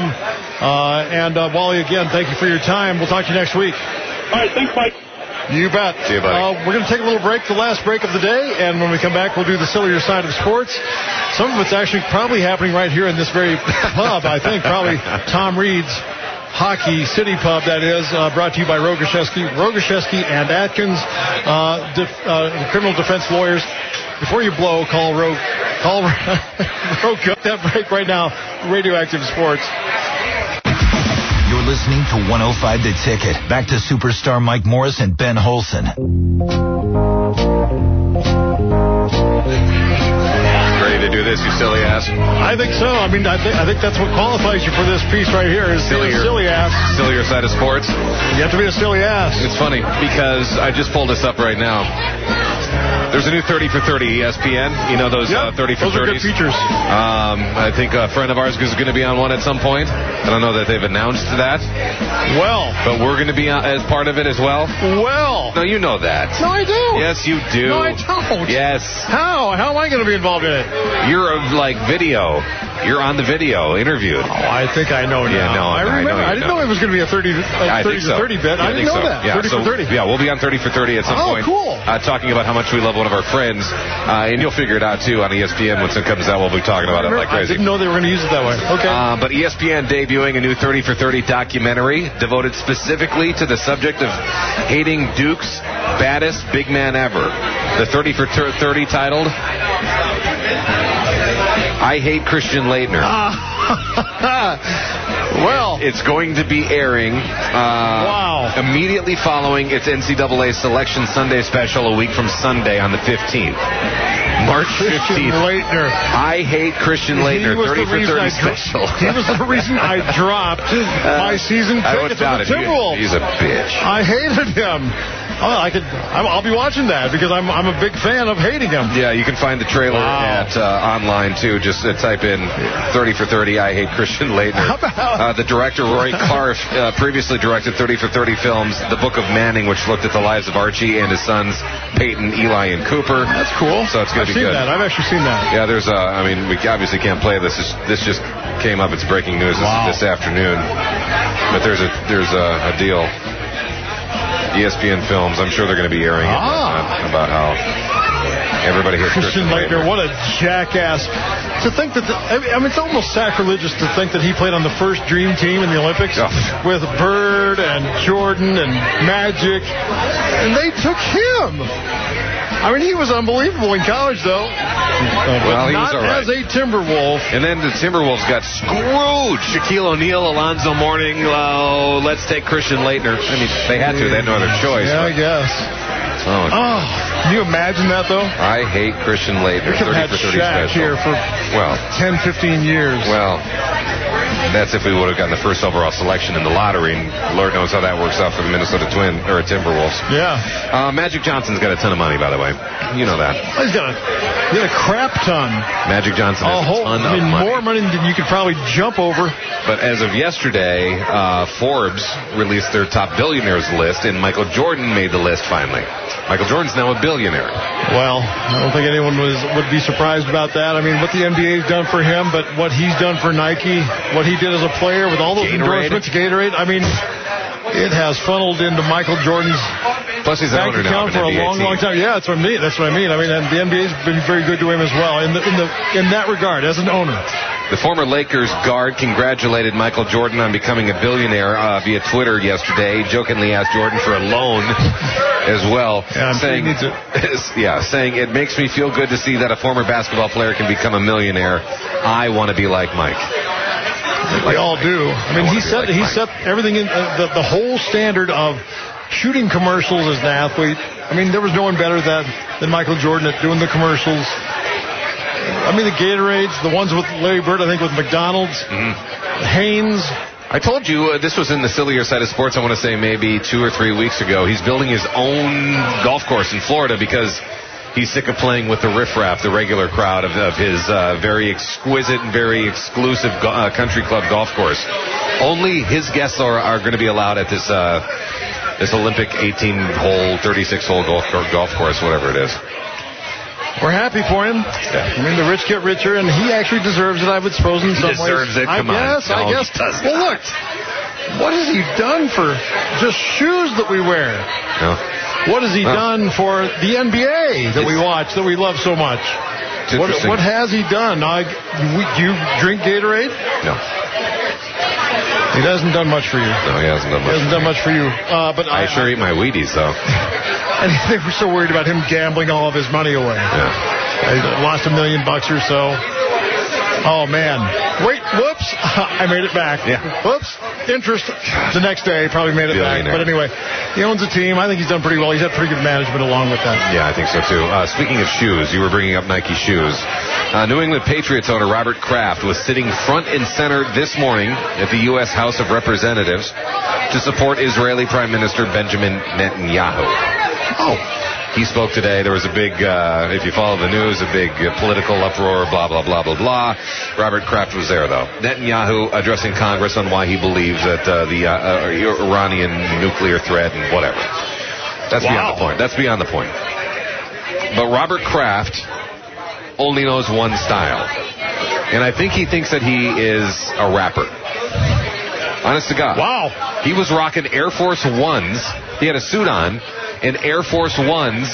Uh, and uh, Wally, again, thank you for your time. We'll talk to you next week. All right. Thanks, Mike. You bet. See you, buddy. Uh, we're going to take a little break, the last break of the day, and when we come back, we'll do the sillier side of sports. Some of it's actually probably happening right here in this very pub, I think. Probably Tom Reed's Hockey City Pub, that is, uh, brought to you by Rogoshevsky, Rogoshevsky and Atkins, uh, def, uh, criminal defense lawyers. Before you blow, call Rogue. Call Rogue. Got that break right now. Radioactive Sports. You're listening to one oh five The Ticket. Back to superstar Mike Morris and Ben Holson. Ready to do this, you silly ass? I think so. I mean, I think I think that's what qualifies you for this piece right here is Sillier. silly ass. Sillier side of sports. You have to be a silly ass. It's funny because I just pulled this up right now. There's a new thirty for thirty E S P N. You know those yep, uh, thirty for thirties? Those are good features. Um, I think a friend of ours is going to be on one at some point. I don't know that they've announced that. Well. But we're going to be as part of it as well. Well. No, you know that. No, I do. Yes, you do. No, I don't. Yes. How? How am I going to be involved in it? You're uh, like video. You're on the video, interviewed. Oh, I think I know now. Yeah, no, I remember. I, know I didn't know. know it was going to be a thirty, a yeah, thirty to so. thirty bit. Yeah, I didn't I know so. that. Yeah, thirty so, for thirty. Yeah, we'll be on thirty for thirty at some oh, point. Oh, cool. Uh, talking about how much we love one of our friends. Uh, and you'll figure it out, too, on E S P N. Once it comes out, we'll be talking about it like crazy. I didn't know they were going to use it that way. Okay. Uh, but E S P N debuting a new thirty for thirty documentary devoted specifically to the subject of hating Duke's baddest big man ever. The thirty for thirty titled, I Hate Christian Laettner. Well, it's going to be airing uh, wow. immediately following its N C double A Selection Sunday special a week from Sunday on the fifteenth. March fifteenth. Laettner. I Hate Christian Laettner, thirty for thirty special. He was the reason I dropped my season tickets to the Timberwolves. He's a bitch. I hated him. Oh, I could. I'll be watching that because I'm I'm a big fan of hating him. Yeah, you can find the trailer wow. at uh, online too. Just uh, type in thirty for thirty. I Hate Christian Laettner. How about uh, the director Roy Clark uh, previously directed thirty for thirty films, The Book of Manning, which looked at the lives of Archie and his sons Peyton, Eli, and Cooper. That's cool. So it's gonna I've be seen good. That. I've actually seen that. Yeah, there's. Uh, I mean, we obviously can't play this. This just came up. It's breaking news this, wow. this afternoon. But there's a there's a, a deal. E S P N Films. I'm sure they're going to be airing it ah. uh, about how Everybody hates Christian Laettner, what a jackass. To think that, the, I mean, it's almost sacrilegious to think that he played on the first dream team in the Olympics oh. with Bird and Jordan and Magic, and they took him. I mean, he was unbelievable in college, though. Well, he not was all right. as a Timberwolf. And then the Timberwolves got screwed. Shaquille O'Neal, Alonzo Mourning. Oh, let's take Christian Laettner. I mean, they had to. They had no other choice. Yeah, I guess. Oh, oh, can you imagine that, though? I hate Christian Laettner. We could have had Shaq here for well, ten, fifteen years. Well, that's if we would have gotten the first overall selection in the lottery, and Lord knows how that works out for the Minnesota Twins, or Timberwolves. Yeah. Uh, Magic Johnson's got a ton of money, by the way. You know that. He's got a, he's got a crap ton. Magic Johnson has a, whole, a ton I mean, of money. more money than you could probably jump over. But as of yesterday, uh, Forbes released their top billionaires list, and Michael Jordan made the list finally. Michael Jordan's now a billionaire. Well, I don't think anyone was would be surprised about that. I mean, what the N B A's done for him, but what he's done for Nike, what he did as a player with all those Gatorade. endorsements, Gatorade, I mean, it has funneled into Michael Jordan's Plus he's an bank owner now account for a long, long time. Yeah, that's what I mean. That's what I mean. I mean, and the N B A's been very good to him as well in the in the in that regard as an owner. The former Lakers guard congratulated Michael Jordan on becoming a billionaire uh, via Twitter yesterday. He jokingly asked Jordan for a loan as well, yeah, I'm saying, sure yeah, saying it makes me feel good to see that a former basketball player can become a millionaire. I want to be like Mike. We like all Mike. do. I mean, I he set like he Mike. set everything in uh, the the whole standard of shooting commercials as an athlete. I mean, there was no one better than than Michael Jordan at doing the commercials. I mean, the Gatorades, the ones with Larry Bird, I think with McDonald's, mm-hmm. Hanes. I told you uh, this was in the sillier side of sports, I want to say maybe two or three weeks ago. He's building his own golf course in Florida because he's sick of playing with the riffraff, the regular crowd of, of his uh, very exquisite and very exclusive go- uh, country club golf course. Only his guests are, are going to be allowed at this uh, this Olympic eighteen-hole, thirty-six-hole golf, golf course, whatever it is. We're happy for him. Yeah. I mean, the rich get richer, and he actually deserves it, I would suppose, in he some ways. He deserves it. Come I guess, on. I no, guess. He does well, look, what has he done for just shoes that we wear? No. What has he no. done for the N B A that it's, we watch, that we love so much? What, what has he done? I, do you drink Gatorade? No. He hasn't done much for you. No, he hasn't done much. He hasn't done much for you. Uh, but I, I sure I, eat my Wheaties, though. And they were so worried about him gambling all of his money away. Yeah. I lost a million bucks or so. Oh, man. Wait, whoops. I made it back. Yeah. Whoops. Interest. The next day, probably made it back. But anyway, he owns a team. I think he's done pretty well. He's had pretty good management along with that. Yeah, I think so, too. Uh, speaking of shoes, you were bringing up Nike shoes. Uh, New England Patriots owner Robert Kraft was sitting front and center this morning at the U S House of Representatives to support Israeli Prime Minister Benjamin Netanyahu. Oh. He spoke today. There was a big, uh, if you follow the news, a big uh, political uproar, blah, blah, blah, blah, blah. Robert Kraft was there, though. Netanyahu addressing Congress on why he believes that uh, the uh, uh, Iranian nuclear threat and whatever. That's wow. beyond the point. That's beyond the point. But Robert Kraft only knows one style. And I think he thinks that he is a rapper. Honest to God. Wow. He was rocking Air Force Ones. He had a suit on. And Air Force Ones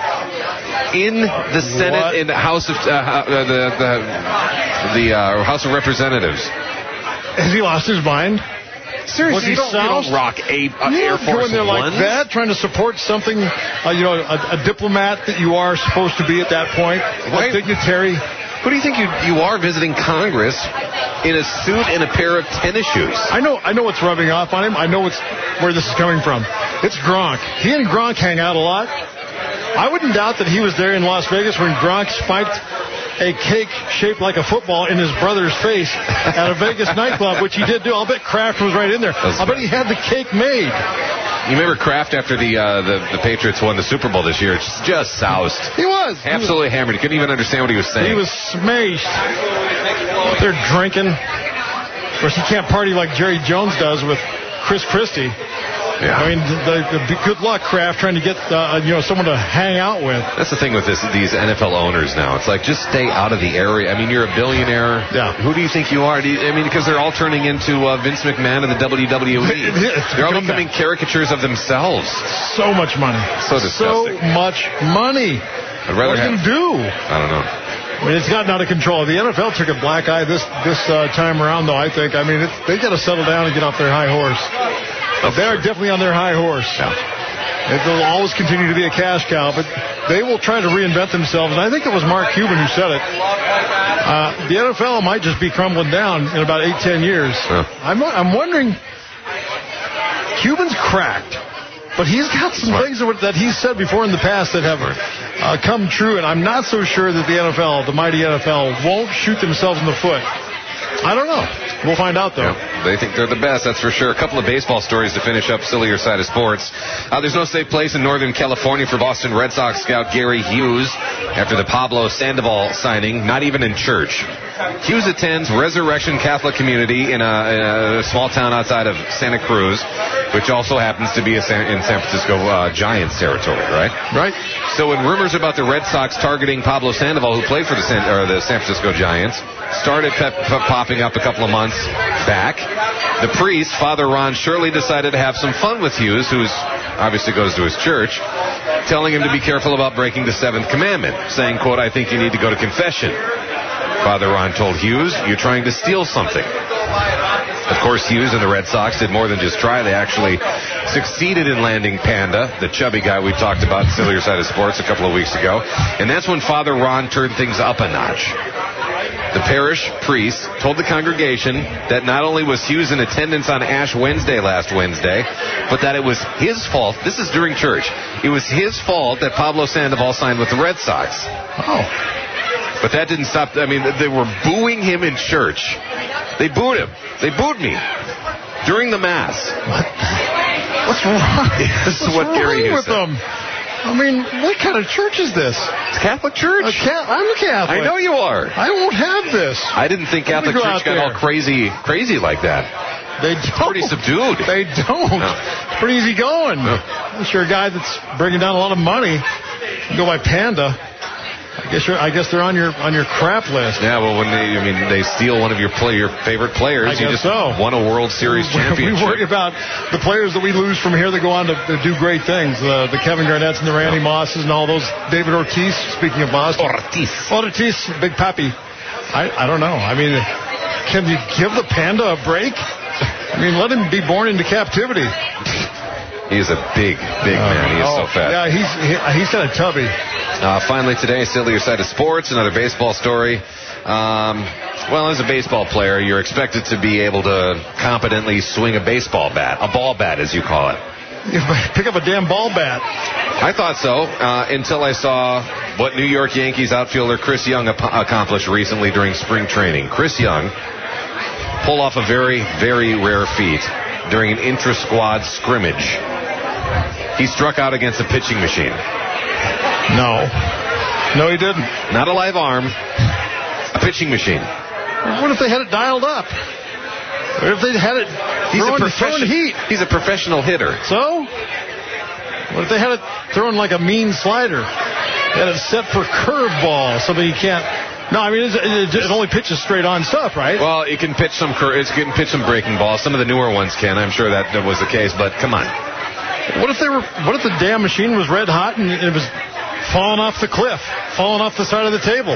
in the Senate, what? in the House of uh, the the, the uh, House of Representatives. Has he lost his mind? Seriously, you don't, you don't rock a, uh, Air Force going there Ones? Like that, trying to support something, uh, you know, a, a diplomat that you are supposed to be at that point, Why? a dignitary. Who do you think you you are visiting Congress in a suit and a pair of tennis shoes? I know I know what's rubbing off on him. I know what's where this is coming from. It's Gronk. He and Gronk hang out a lot. I wouldn't doubt that he was there in Las Vegas when Gronk spiked a cake shaped like a football in his brother's face at a Vegas nightclub, which he did do. I'll bet Kraft was right in there. I'll bet he had the cake made. You remember Kraft after the, uh, the the Patriots won the Super Bowl this year? Just, just soused. He was. Absolutely he was, hammered. He couldn't even understand what he was saying. He was smashed. They're drinking. Of course, he can't party like Jerry Jones does with Chris Christie. Yeah. I mean, the, the, good luck, Kraft, trying to get uh, you know someone to hang out with. That's the thing with this, these N F L owners now. It's like, just stay out of the area. I mean, you're a billionaire. Yeah. Who do you think you are? Do you, I mean, because they're all turning into uh, Vince McMahon and the W W E. They're all becoming caricatures of themselves. So much money. So disgusting. So much money. I'd rather what are you have... going to do? I don't know. I mean, it's gotten out of control. The N F L took a black eye this this uh, time around, though, I think. I mean, it's, they got to settle down and get off their high horse. But they're definitely on their high horse. Yeah. They'll always continue to be a cash cow, but they will try to reinvent themselves. And I think it was Mark Cuban who said it. Uh, the N F L might just be crumbling down in about eight, ten years. Yeah. I'm, I'm wondering, Cuban's cracked, but he's got some things that he's said before in the past that have uh, come true, and I'm not so sure that the N F L, the mighty N F L, won't shoot themselves in the foot. I don't know. We'll find out, though. Yeah, they think they're the best, that's for sure. A couple of baseball stories to finish up sillier side of sports. Uh, there's no safe place in Northern California for Boston Red Sox scout Gary Hughes after the Pablo Sandoval signing, not even in church. Hughes attends Resurrection Catholic Community in a, in a small town outside of Santa Cruz, which also happens to be a San, in San Francisco uh, Giants territory, right? Right. So when rumors about the Red Sox targeting Pablo Sandoval, who played for the San, or the San Francisco Giants, started pep, pep, popping up a couple of months back, the priest, Father Ron Shirley, decided to have some fun with Hughes, who obviously goes to his church, telling him to be careful about breaking the seventh commandment, saying, quote, I think you need to go to confession. Father Ron told Hughes, you're trying to steal something. Of course, Hughes and the Red Sox did more than just try. They actually succeeded in landing Panda, the chubby guy we talked about in Sillier Side of Sports a couple of weeks ago. And that's when Father Ron turned things up a notch. The parish priest told the congregation that not only was Hughes in attendance on Ash Wednesday last Wednesday, but that it was his fault. This is during church. It was his fault that Pablo Sandoval signed with the Red Sox. Oh. But that didn't stop. I mean, they were booing him in church. They booed him. They booed me during the Mass. What? What's wrong? This is What's what Gary wrong Hughes with said. them? I mean, what kind of church is this? It's Catholic Church. A ca- I'm a Catholic. I know you are. I won't have this. I didn't think Catholic go Church out got there. all crazy, crazy like that. They don't. Pretty subdued. They don't. No. It's pretty easy going. No. Unless you're a guy that's bringing down a lot of money, you go by Panda. I guess you're, I guess they're on your on your crap list. Yeah, well, when they, I mean, they steal one of your play, your favorite players. I you guess just so. won a World Series championship. We worry about the players that we lose from here that go on to, to do great things. The, the Kevin Garnett's and the Randy Mosses and all those. David Ortiz, speaking of Boston. Ortiz. Ortiz, Big Papi. I, I don't know. I mean, can you give the Panda a break? I mean, let him be born into captivity. He is a big, big uh, man. He is oh, so fat. Yeah, he's he, he's kind of tubby. Uh, finally today, Sillier Side of Sports, another baseball story. Um, well, as a baseball player, you're expected to be able to competently swing a baseball bat, a ball bat, as you call it. Pick up a damn ball bat. I thought so, uh, until I saw what New York Yankees outfielder Chris Young ap- accomplished recently during spring training. Chris Young pulled off a very, very rare feat during an intra-squad scrimmage. He struck out against a pitching machine. No. No, he didn't. Not a live arm, a pitching machine. What if they had it dialed up? What if they had it He's throwing, a profession- throwing heat? He's a professional hitter. So? What if they had it throwing like a mean slider? They had it set for curveball so that he can't... No, I mean, it, it only pitches straight on stuff, right? Well, it can pitch some cur- it can pitch some breaking balls. Some of the newer ones can. I'm sure that, that was the case, but come on. What if they were? What if the damn machine was red hot and it was falling off the cliff, falling off the side of the table?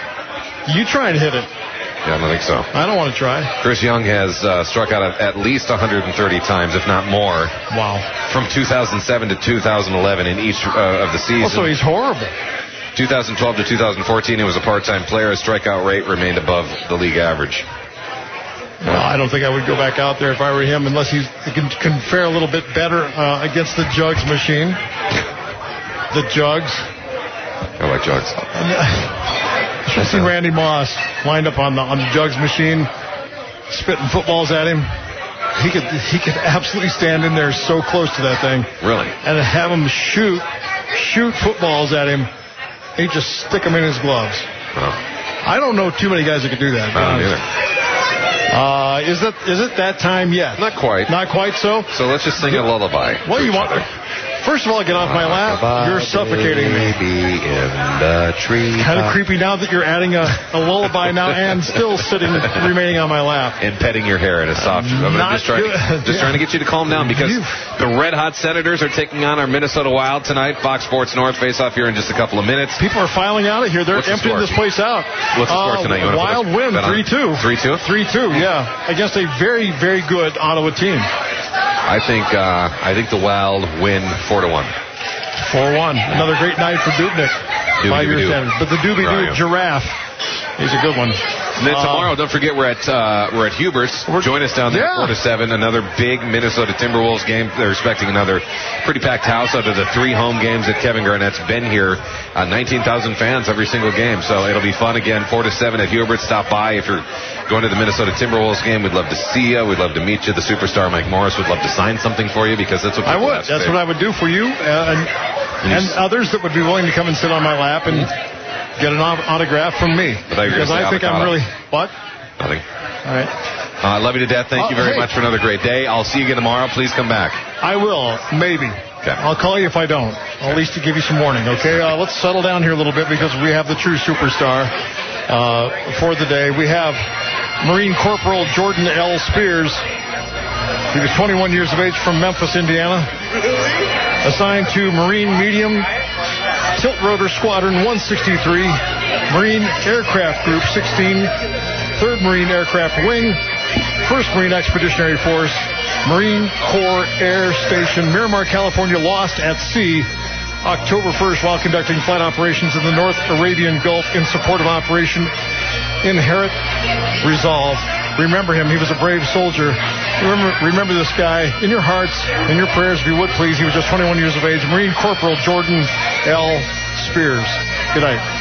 You try and hit it. Yeah, I don't think so. I don't want to try. Chris Young has uh, struck out at, at least one hundred thirty times, if not more. Wow. From two thousand seven to two thousand eleven in each uh, of the seasons. Also, he's horrible. two thousand twelve to two thousand fourteen, he was a part-time player. His strikeout rate remained above the league average. Well, I don't think I would go back out there if I were him, unless he's, he can, can fare a little bit better uh, against the Jugs machine. The Jugs. I like Jugs. I've seen Randy Moss lined up on the on the Jugs machine, spitting footballs at him. He could he could absolutely stand in there so close to that thing. Really? And have him shoot shoot footballs at him. He'd just stick them in his gloves. Oh. I don't know too many guys that could do that. I don't either. Uh, is it is it that time yet? Not quite. Not quite so? So let's just sing a lullaby. What do you want? First of all, get off my lap. You're suffocating me. Baby in the tree. Kind of creepy now that you're adding a, a lullaby now and still sitting, remaining on my lap. And petting your hair in a soft. I'm Not just trying, good. just Yeah. trying to get you to calm down because the Red Hot Senators are taking on our Minnesota Wild tonight. Fox Sports North face-off here in just a couple of minutes. People are filing out of here. They're What's the emptying score? this place out. What's the score Uh, tonight? You wanna put Wild a win, bet on it? three two. three two? three two, yeah. Against a very, very good Ottawa team. I think uh, I think the Wild win four to one. four one. Another great night for Dubnik. By your Doobie-doo. standards. But the Where are Doobie-Doo you? giraffe, he's a good one. And then Uh, tomorrow, don't forget we're at uh, we're at Huber's. Join us down there Yeah. at four to seven. Another big Minnesota Timberwolves game. They're expecting another pretty packed house out of the three home games that Kevin Garnett's been here. Uh, nineteen thousand fans every single game, so it'll be fun again. four to seven at Huber's. Stop by if you're going to the Minnesota Timberwolves game. We'd love to see you. We'd love to meet you. The superstar Mike Morris would love to sign something for you because that's what I people would. ask That's today. what I would do for you, uh, and, and others that would be willing to come and sit on my lap and get an au- autograph from me. But I agree Because with I think I'm avocado. really what? Nothing. All right. Uh, love you to death. Thank Oh, you very hey. much for another great day. I'll see you again tomorrow. Please come back. I will, maybe. Okay. I'll call you if I don't. I'll at least to give you some warning, okay? Uh, let's settle down here a little bit because we have the true superstar uh, for the day. We have Marine Corporal Jordan L. Spears. He was twenty-one years of age from Memphis, Indiana. Assigned to Marine Medium Tilt Rotor Squadron one sixty-three, Marine Aircraft Group sixteen, third Marine Aircraft Wing, first Marine Expeditionary Force, Marine Corps Air Station, Miramar, California, lost at sea October first while conducting flight operations in the North Arabian Gulf in support of Operation Inherent Resolve. Remember him. He was a brave soldier. Remember, remember this guy in your hearts, in your prayers, if you would, please. He was just twenty-one years of age. Marine Corporal Jordan L. Spears. Good night.